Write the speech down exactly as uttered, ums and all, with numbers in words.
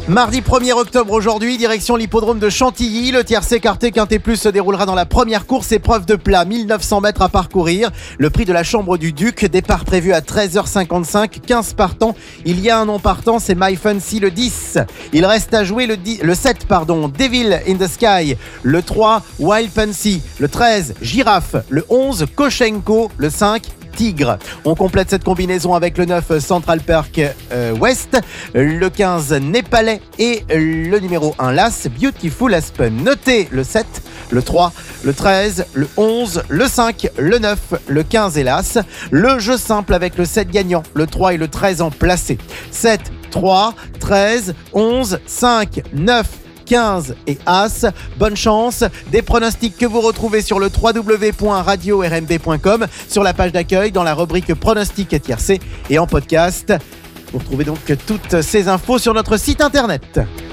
Mardi premier octobre aujourd'hui, direction l'hippodrome de Chantilly. Le tiercé quarté quinté plus se déroulera dans la première course, épreuve de plat, mille neuf cents mètres à parcourir. Le prix de la Chambre du Duc, départ prévu à treize heures cinquante-cinq, quinze partants. Il y a un non partant, c'est My Fancy le dix. Il reste à jouer le, dix, le sept, pardon, Devil in the Sky, le trois, Wild Fancy, le treize, Girafe, le onze, Koshenko, le cinq, Tigre. On complète cette combinaison avec le neuf Central Park euh, West, le quinze Népalais et le numéro un Las Beautiful Aspen. Notez le sept, le trois, le treize, le onze, le cinq, le neuf, le quinze hélas. Le jeu simple avec le sept gagnant, le trois et le treize en placé. sept, trois, treize, onze, cinq, neuf, quinze et As. Bonne chance. Des pronostics que vous retrouvez sur le w w w point radio r m b point com, sur la page d'accueil, dans la rubrique pronostics tiercé et en podcast. Vous retrouvez donc toutes ces infos sur notre site internet.